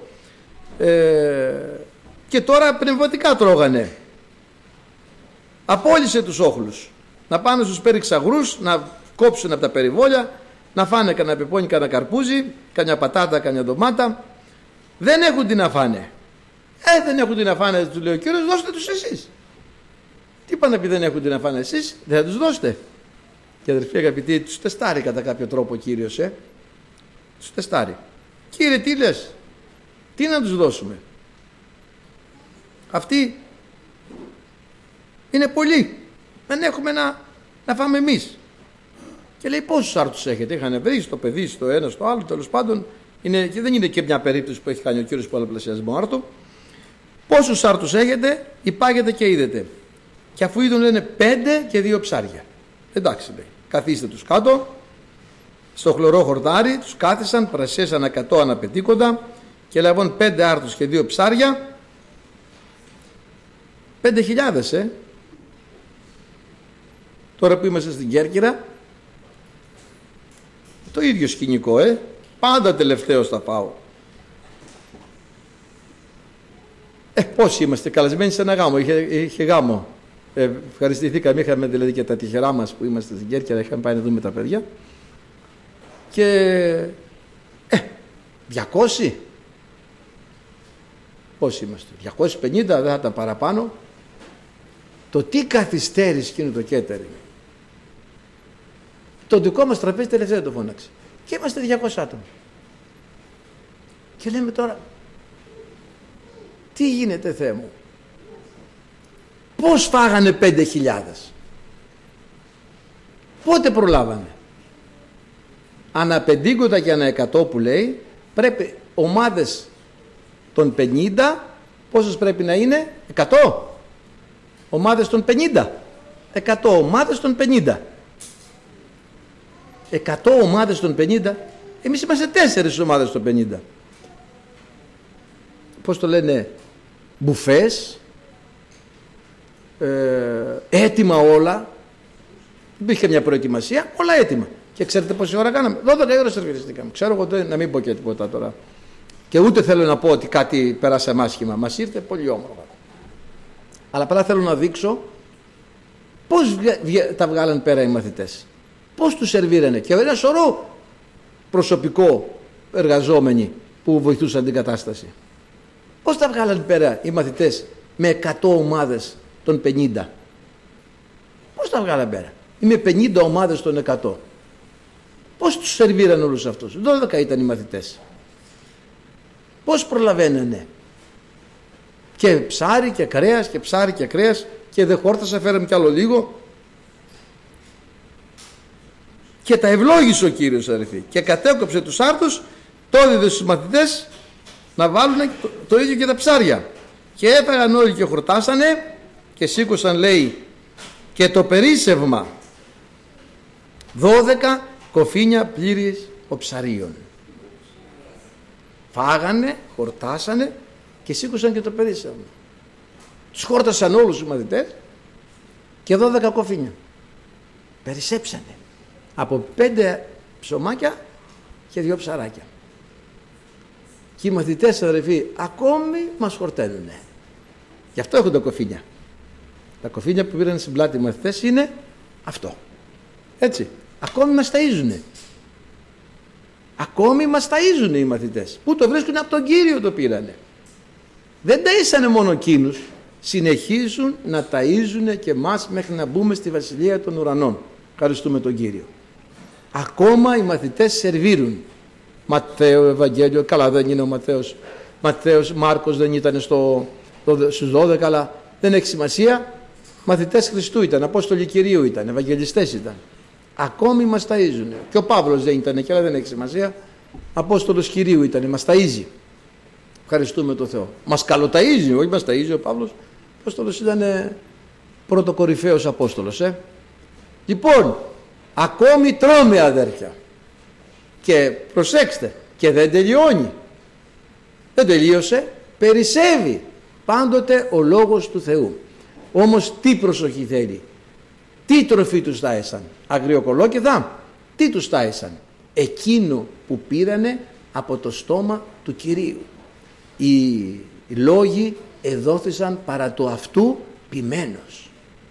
και τώρα πνευματικά τρώγανε. Απόλυσε τους όχλους. Να πάνε στους πέριξαγρούς, να κόψουν από τα περιβόλια, να φάνε κανένα πεπόνι, κανένα καρπούζι, κανένα πατάτα, κανένα ντομάτα. Δεν έχουν τι να φάνε. Δεν έχουν τι να φάνε, του λέει ο Κύριος, δώστε τους εσείς. Τι πάνε να πει δεν έχουν τι να φάνε εσείς? Δεν θα τους δώσετε. Και αδερφοί αγαπητοί, τους τεστάρει κατά κάποιο τρόπο ο Κύριος, τους τεστάρει. Κύριε, τι λες? Τι να τους δώσουμε? Αυτοί είναι πολλοί. Δεν έχουμε να φάμε εμείς. Και λέει, πόσους άρτους έχετε? Είχαν βρει στο παιδί, στο ένα, στο άλλο, τέλος πάντων. Και δεν είναι και μια περίπτωση που έχει κάνει ο Κύριος πολλαπλασιασμό άρτου. Πόσους άρτους έχετε? Υπάγετε και είδετε. Και αφού είδουν, λένε 5 και 2 ψάρια. Εντάξει, λέει, καθίστε τους κάτω. Στο χλωρό χορτάρι τους κάθισαν, πρασέσαν 100 αναπετύκοντα και λαβών 5 άρτους και 2 ψάρια. 5.000, Τώρα που είμαστε στην Κέρκυρα, το ίδιο σκηνικό, πάντα τελευταίος θα πάω. Πόσοι είμαστε καλεσμένοι σε ένα γάμο? Είχε γάμο. Ευχαριστηθήκαμε, είχαμε δηλαδή και τα τυχερά μας που είμαστε στην Κέρκυρα, είχαμε πάει να δούμε τα παιδιά. Και 200. Πόσοι είμαστε? 250, δεν θα ήταν παραπάνω. Το τι καθυστέρησε εκείνο το catering. Το δικό μας τραπέζι τελευταίο το φώναξε. Και είμαστε 200 άτομα. Και λέμε τώρα, τι γίνεται, Θεέ μου? Πώς φάγανε 5.000? Πότε προλάβανε? ανά 50 και ανά 100 που λέει, πρέπει ομάδες των 50, πόσες πρέπει να είναι? 100 ομάδες των 50. 100 ομάδες των 50. 100 ομάδες των 50. Εμείς είμαστε 4 ομάδες των 50. Πώς το λένε? Μπουφές, έτοιμα όλα. Δεν υπήρχε μια προετοιμασία, όλα έτοιμα. Και ξέρετε πόση ώρα κάναμε? 12 ώρες σερβιριστήκαμε. Ξέρω εγώ, να μην πω και τίποτα τώρα. Και ούτε θέλω να πω ότι κάτι περάσαμε άσχημα. Μας ήρθε πολύ όμορφα. Αλλά απλά θέλω να δείξω πώς τα βγάλαν πέρα οι μαθητές. Πώς τους σερβίρανε. Και ένα σωρό προσωπικό εργαζόμενοι που βοηθούσαν την κατάσταση. Πώς τα βγάλαν πέρα οι μαθητές με 100 ομάδες των 50. Πώς τα βγάλαν πέρα? Ή με 50 ομάδες των 100. Πώς τους σερβίραν όλους αυτούς? 12 ήταν οι μαθητές. Πώς προλαβαίνανε? Και ψάρι και κρέας και ψάρι και κρέας, και δεν χόρτασα, φέραμε κι άλλο λίγο. Και τα ευλόγησε ο Κύριος, αδερφοί, και κατέκοψε τους άρτους, το έδιδε στους μαθητές να βάλουν το ίδιο και τα ψάρια. Και έφαγαν όλοι και χορτάσανε και σήκωσαν, λέει, και το περίσσευμα 12 κοφίνια πλήρης οψαρίων. Φάγανε, χορτάσανε και σήκωσαν και το περίσσευμα. Τους χόρτασαν όλους τους μαθητές και 12 κοφίνια. Περισσέψανε από 5 ψωμάκια και 2 ψαράκια. Και οι μαθητές, αδερφοί, ακόμη μας χορταίνουνε. Γι' αυτό έχουν τα κοφίνια. Τα κοφίνια που πήραν στην πλάτη οι μαθητές είναι αυτό. Έτσι. Ακόμη μας ταΐζουνε. Ακόμη μας ταΐζουνε οι μαθητές. Πού το βρίσκουν? Από τον Κύριο το πήρανε. Δεν ταΐσανε μόνο εκείνους. Συνεχίζουν να ταΐζουνε και μας μέχρι να μπούμε στη Βασιλεία των Ουρανών. Ευχαριστούμε τον Κύριο. Ακόμα οι μαθητές σερβίρουν. Ματθαίο, Ευαγγέλιο, καλά δεν είναι ο Ματθαίος, Μάρκος δεν ήταν στους 12, αλλά δεν έχει σημασία. Μαθητές Χριστού ήταν, Απόστολοι Κυρίου ήταν, Ευαγγελιστές ήταν. Ακόμη μας ταΐζουν. Και ο Παύλος δεν ήταν, και αλλά δεν έχει σημασία. Απόστολος Κυρίου ήταν, μας ταΐζει. Ευχαριστούμε τον Θεό. Μας καλοταΐζει, όχι μας ταΐζει ο Παύλος. Ο Απόστολος ήταν πρωτοκορυφαίος Απόστολος. Λοιπόν, ακόμη τρώμε, αδέρφια. Και προσέξτε, και δεν τελειώνει. Δεν τελείωσε, περισσεύει πάντοτε ο Λόγος του Θεού. Όμως τι προσοχή θέλει? Τι τροφή τους τάισαν? Αγριοκολόκεδα? Τι τους τάισαν? Εκείνο που πήρανε από το στόμα του Κυρίου. Οι λόγοι εδόθησαν παρά του αυτού ποιμένος.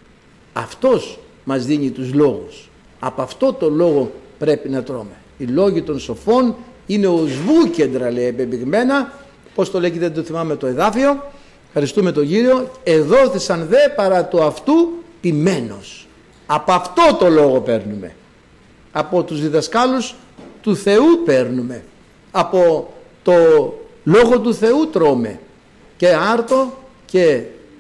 Αυτός μας δίνει τους λόγους. Από αυτό το λόγο πρέπει να τρώμε. Οι λόγοι των σοφών είναι ως βούκεντρα, λέει, επεπηγμένα. Πώς το λέγει, δεν το θυμάμαι το εδάφιο. Ευχαριστούμε τον Κύριο. Εδόθησαν δε παρά του αυτού ποιμένος. Από αυτό το λόγο παίρνουμε. Από τους διδασκάλους του Θεού παίρνουμε. Από το λόγο του Θεού τρώμε. Και άρτο και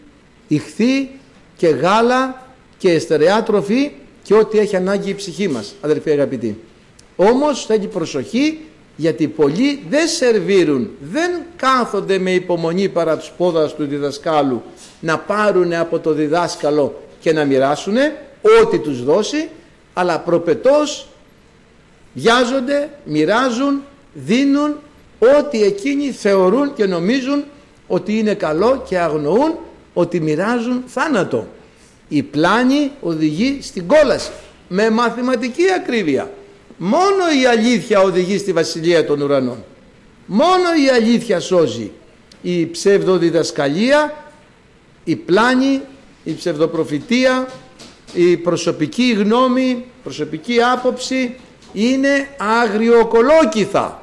ηχθή και γάλα και στερεά τροφή και ό,τι έχει ανάγκη η ψυχή μας, αδερφοί αγαπητοί. Όμως θέλει προσοχή, γιατί πολλοί δεν σερβίρουν, δεν κάθονται με υπομονή παρά τους πόδας του διδασκάλου να πάρουν από το διδάσκαλο και να μοιράσουν ό,τι τους δώσει, αλλά προπετώς βιάζονται, μοιράζουν, δίνουν ό,τι εκείνοι θεωρούν και νομίζουν ότι είναι καλό και αγνοούν ότι μοιράζουν θάνατο. Η πλάνη οδηγεί στην κόλαση με μαθηματική ακρίβεια. Μόνο η αλήθεια οδηγεί στη Βασιλεία των Ουρανών. Μόνο η αλήθεια σώζει. Η ψευδοδιδασκαλία, η πλάνη, η ψευδοπροφητεία, η προσωπική γνώμη, προσωπική άποψη είναι αγριοκολόκυθα.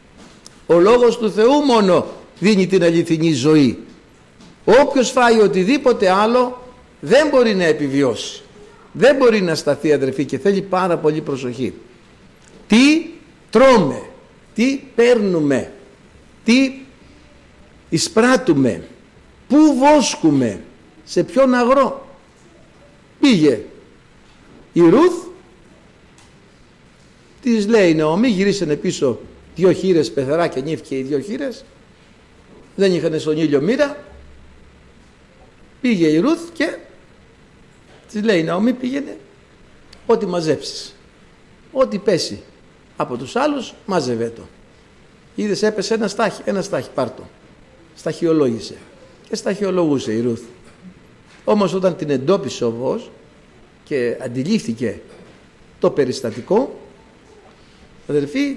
Ο Λόγος του Θεού μόνο δίνει την αληθινή ζωή. Όποιος φάει οτιδήποτε άλλο δεν μπορεί να επιβιώσει. Δεν μπορεί να σταθεί, αδερφοί, και θέλει πάρα πολύ προσοχή. Τι τρώμε, τι παίρνουμε, τι εισπράττουμε, πού βόσκουμε, σε ποιον αγρό. Πήγε η Ρουθ Της λέει η Ναομή, γυρίσανε πίσω 2 χήρες πεθεράκια, νύφηκε οι 2 χήρες, δεν είχαν στον ήλιο μοίρα. Πήγε η Ρούθ και της λέει η Ναομή, πήγαινε, ό,τι μαζέψεις, ό,τι πέσει από τους άλλους μάζευε το. Είδες, έπεσε ένα στάχι, πάρ' το. Σταχυολόγησε και σταχυολογούσε η Ρούθ. Όμως όταν την εντόπισε ο Βόος και αντιλήφθηκε το περιστατικό, αδερφή,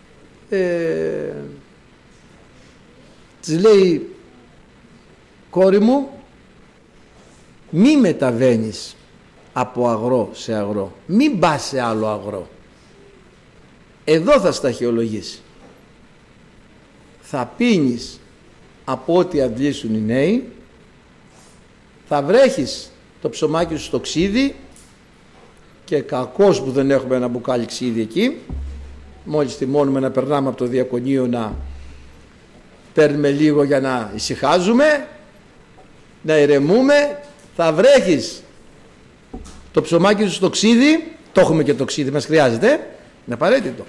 της λέει, κόρη μου, μη μεταβαίνεις από αγρό σε αγρό, μην πας σε άλλο αγρό, εδώ θα σταχυολογήσει, θα πίνεις από ό,τι αντλήσουν οι νέοι, θα βρέχεις το ψωμάκι σου στο ξύδι, και κακώς που δεν έχουμε ένα μπουκάλι ξύδι εκεί, μόλις θυμώνουμε να περνάμε από το διακονείο να παίρνουμε λίγο για να ησυχάζουμε, να ηρεμούμε, θα βρέχεις το ψωμάκι σου στο ξύδι, το έχουμε και το ξύδι, μας χρειάζεται, είναι απαραίτητο.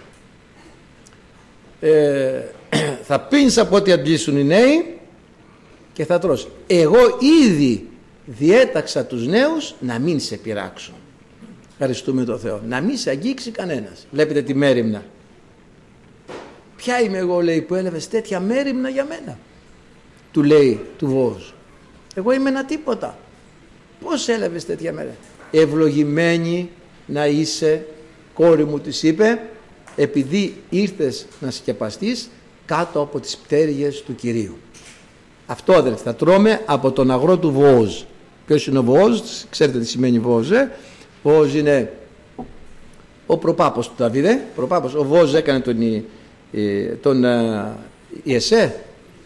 Θα πίνεις από ό,τι αντλήσουν οι νέοι και θα τρως. Εγώ ήδη διέταξα τους νέους να μην σε πειράξουν. Ευχαριστούμε τον Θεό. Να μην σε αγγίξει κανένας. Βλέπετε τη μέριμνα. Ποια είμαι εγώ, λέει, που έλαβες τέτοια μέριμνα για μένα? Του λέει του Βόος. Εγώ είμαι ένα τίποτα. Πώς έλαβες τέτοια μέριμνα? Ευλογημένη να είσαι, κόρη μου, της είπε, επειδή ήρθες να σκεπαστείς κάτω από τις πτέρυγες του Κυρίου. Αυτό, αδερφοί, θα τρώμε από τον αγρό του Βόος. Ποιος είναι ο Βόος? Ξέρετε τι σημαίνει Βόος, Βόος είναι ο προπάπος του Δαβίδ. Προπάπος. Ο Βόος έκανε τον Ιεσέ.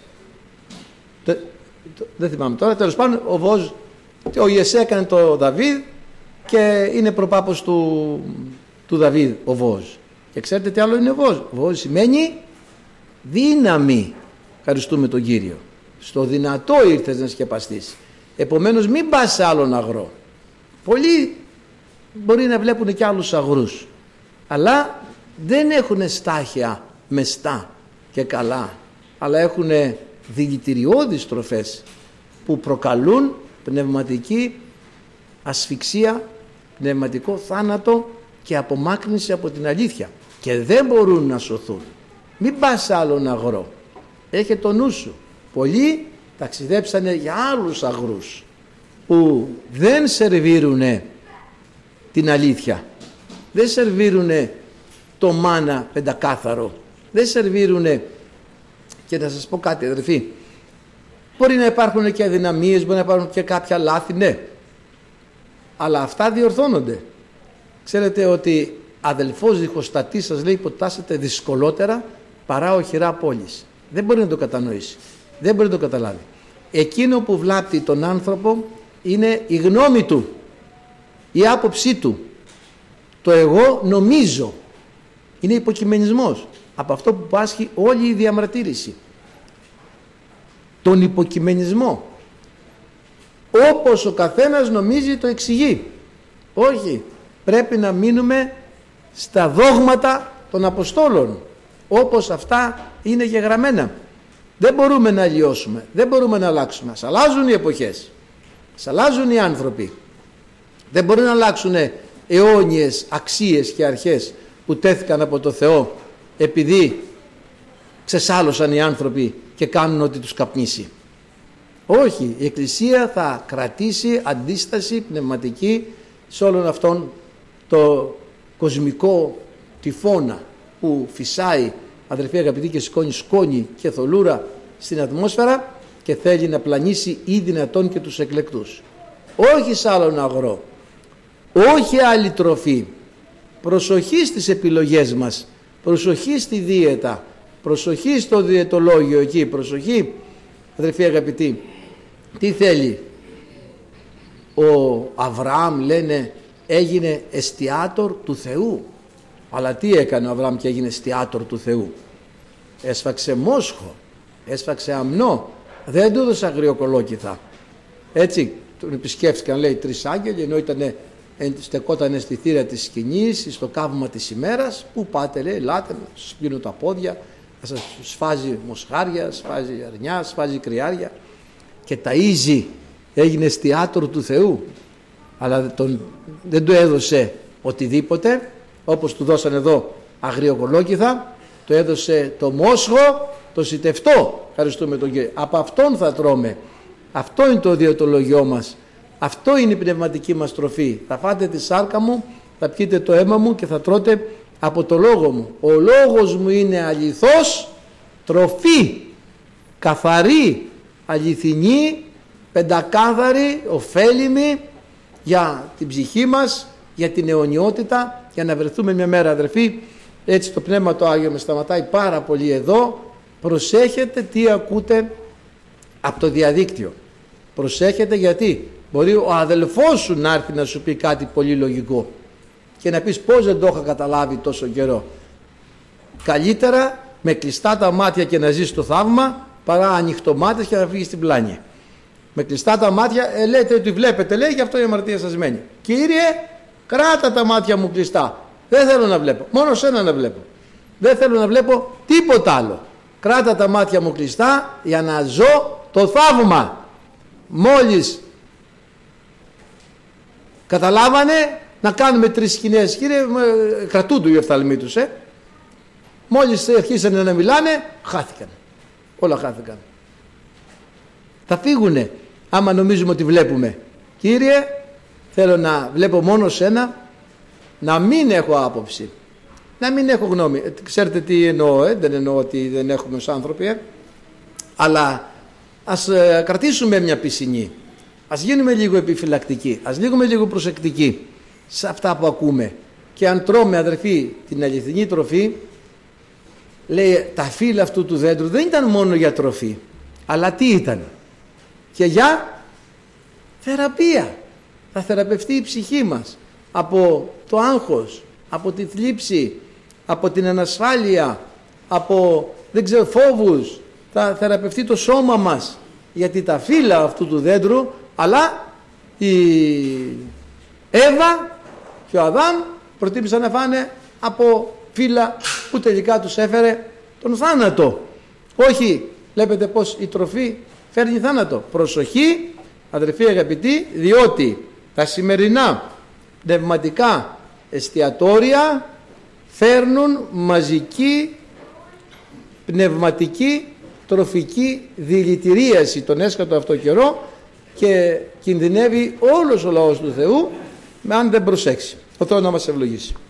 Δεν θυμάμαι τώρα. Τέλος πάντων, ο Ιεσέ έκανε τον Δαβίδ και είναι προπάπος του Δαβίδ ο Βόος. Και ξέρετε τι άλλο είναι ο Βόος? Βόος σημαίνει δύναμη. Ευχαριστούμε τον Κύριο. Στο δυνατό ήρθες να σκεπαστείς. Επομένως μην πας σε άλλον αγρό. Πολλοί μπορεί να βλέπουν και άλλους αγρούς, αλλά δεν έχουν στάχια μεστά και καλά, αλλά έχουν δηλητηριώδεις τροφές που προκαλούν πνευματική ασφυξία, πνευματικό θάνατο και απομάκρυνση από την αλήθεια, και δεν μπορούν να σωθούν. Μην πας σε άλλον αγρό. Έχε το νου σου. Πολλοί ταξιδέψανε για άλλους αγρούς που δεν σερβίρουνε την αλήθεια, δεν σερβίρουνε το μάνα πεντακάθαρο, δεν σερβίρουνε. Και να σας πω κάτι, αδερφοί, μπορεί να υπάρχουν και αδυναμίες, μπορεί να υπάρχουν και κάποια λάθη, ναι, αλλά αυτά διορθώνονται. Ξέρετε ότι αδελφός διχοστατή, σας λέει, ποτάσετε δυσκολότερα παρά οχυρά πόλης. Δεν μπορεί να το κατανοήσει, δεν μπορεί να το καταλάβει. Εκείνο που βλάπτει τον άνθρωπο είναι η γνώμη του, η άποψή του. Το εγώ νομίζω. Είναι υποκειμενισμός. Από αυτό που πάσχει όλη η διαμαρτύρηση. Τον υποκειμενισμό. Όπως ο καθένας νομίζει το εξηγεί. Όχι. Πρέπει να μείνουμε στα δόγματα των Αποστόλων, όπως αυτά είναι γεγραμμένα. Δεν μπορούμε να αλλοιώσουμε, δεν μπορούμε να αλλάξουμε. Ας αλλάζουν οι εποχές, ας αλλάζουν οι άνθρωποι. Δεν μπορεί να αλλάξουν αιώνιες αξίες και αρχές που τέθηκαν από το Θεό επειδή ξεσάλωσαν οι άνθρωποι και κάνουν ό,τι τους καπνίσει. Όχι, η Εκκλησία θα κρατήσει αντίσταση πνευματική σε όλον αυτόν το κοσμικό τυφώνα που φυσάει, αδερφοί αγαπητοί, και σηκώνει σκόνη και θολούρα στην ατμόσφαιρα και θέλει να πλανήσει ή δυνατόν και τους εκλεκτούς. Όχι σ' άλλον αγρό, όχι άλλη τροφή. Προσοχή στις επιλογές μας, προσοχή στη δίαιτα, προσοχή στο διαιτολόγιο εκεί, προσοχή, αδερφοί αγαπητοί. Τι θέλει? Ο Αβραάμ, λένε, έγινε εστιάτορ του Θεού. Αλλά τι έκανε ο Αβραάμ και έγινε εστιάτορ του Θεού? Έσφαξε μόσχο, έσφαξε αμνό, δεν του έδωσε αγριοκολόκυθα. Έτσι τον επισκέφθηκαν, λέει, 3 άγγελοι, ενώ ήταν στεκότανε στη θύρα της σκηνής, στο καύμα της ημέρας. Πού πάτε, λέει, ελάτε, να σας πλύνω τα πόδια, να σας σφάζει μοσχάρια, σφάζει αρνιά, σφάζει κρυάρια, και ταΐζει. Έγινε εστιατόρ του Θεού, αλλά δεν του έδωσε οτιδήποτε, όπως του δώσαν εδώ αγριοκολόκυθα, του έδωσε το μόσχο, το σιτευτό. Ευχαριστούμε τον Κύριο. Από αυτόν θα τρώμε. Αυτό είναι το διαιτολογιό μας. Αυτό είναι η πνευματική μας τροφή. Θα φάτε τη σάρκα μου, θα πιείτε το αίμα μου και θα τρώτε από το λόγο μου. Ο λόγος μου είναι αληθώς τροφή, καθαρή, αληθινή, πεντακάθαρη, ωφέλιμη για την ψυχή μας, για την αιωνιότητα, για να βρεθούμε μια μέρα, αδερφοί. Έτσι το Πνεύμα το Άγιο με σταματάει πάρα πολύ εδώ. Προσέχετε τι ακούτε από το διαδίκτυο. Προσέχετε, γιατί μπορεί ο αδελφός σου να έρθει να σου πει κάτι πολύ λογικό και να πεις πώς δεν το είχα καταλάβει τόσο καιρό. Καλύτερα με κλειστά τα μάτια και να ζεις το θαύμα, παρά ανοιχτομάτες και να φύγεις στην πλάνη. Με κλειστά τα μάτια, λέτε ότι βλέπετε, λέει, γι' αυτό η αμαρτία σας μένει. Κύριε, κράτα τα μάτια μου κλειστά. Δεν θέλω να βλέπω. Μόνο σένα να βλέπω. Δεν θέλω να βλέπω τίποτα άλλο. Κράτα τα μάτια μου κλειστά για να ζω το θαύμα. Μόλις καταλάβανε να κάνουμε 3 σκηνές, κύριε, κρατούνται οι οφθαλμοί τους. Μόλις αρχίσανε να μιλάνε, χάθηκαν. Όλα χάθηκαν. Θα φύγουνε άμα νομίζουμε ότι βλέπουμε. Κύριε, θέλω να βλέπω μόνο σένα, να μην έχω άποψη, να μην έχω γνώμη. Ξέρετε τι εννοώ, δεν εννοώ ότι δεν έχουμε ως άνθρωποι, αλλά ας κρατήσουμε μια πισινή. Ας γίνουμε λίγο επιφυλακτικοί, ας γίνουμε λίγο προσεκτικοί σε αυτά που ακούμε. Και αν τρώμε, αδερφοί, την αληθινή τροφή, λέει, τα φύλλα αυτού του δέντρου δεν ήταν μόνο για τροφή, αλλά τι ήταν? Και για θεραπεία. Θα θεραπευτεί η ψυχή μας από το άγχος, από τη θλίψη, από την ανασφάλεια, από φόβους. Θα θεραπευτεί το σώμα μας, γιατί τα φύλλα αυτού του δέντρου, αλλά η Εύα και ο Αδάμ προτίμησαν να φάνε από φύλλα που τελικά τους έφερε τον θάνατο. Όχι, βλέπετε πως η τροφή φέρνει θάνατο. Προσοχή, αδερφοί αγαπητοί, διότι τα σημερινά πνευματικά εστιατόρια φέρνουν μαζική πνευματική τροφική δηλητηρίαση τον έσχατο αυτό καιρό και κινδυνεύει όλος ο λαός του Θεού αν δεν προσέξει. Ο Θεός να μας ευλογήσει.